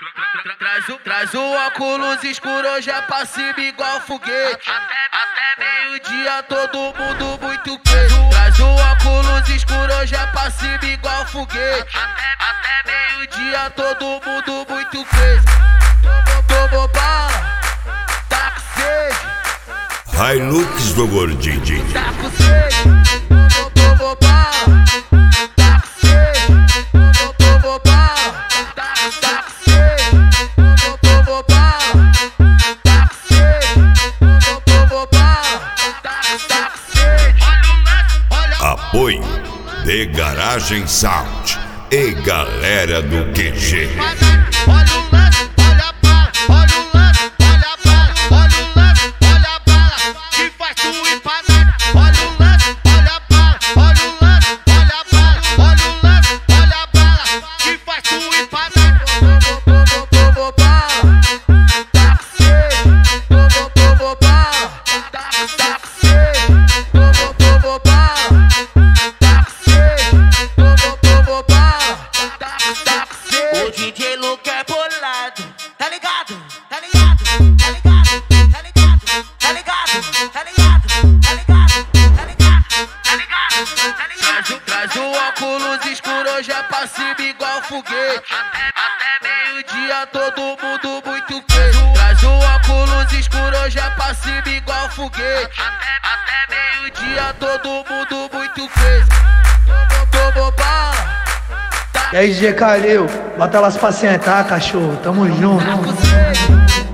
Traz o óculos escuro, hoje é pra cima igual foguete. Até meio-dia todo mundo muito queijo. Traz o óculos escuro, hoje é pra cima igual foguete. Até meio-dia todo mundo muito queijo. Tomou bala, tá com sede. Hilux do Gordinho. Tá com sede. Tomou bala, tá com sede. Tomou bala, tá com sede. Tomou bala, tá com sede. Tomou bala, tá com sede. Apoio de Garagem Sound e galera do QG. Olha o lance, olha a bala, olha o lance, olha a bala, olha o lance, olha a bala, que faz tu ir pra nada. Olha o lance, olha a bala, olha o lance, olha a bala, olha o lance, olha a bala, que faz tu ir pra nada. Tomou bala, tá com sede. Tomou bala, tá com sede. Tomou bala, tá com sede. Tomou bala, tá com sede. O DJ Luke é bolado, tá ligado? Tá ligado? Tá ligado? Tá ligado? Tá ligado? Tá ligado? Tá ligado? Tá ligado? Tá ligado? Tá ligado? Traz o óculos escuro, hoje é pra cima igual foguete. Até meio-dia todo mundo muito queijo. Traz o óculos escuro, hoje é pra cima igual foguete. Até meio-dia todo mundo muito queijo. Tomou bala. E aí, DJ Calil, bota elas pra sentar, cachorro, tamo junto. Tá com sede.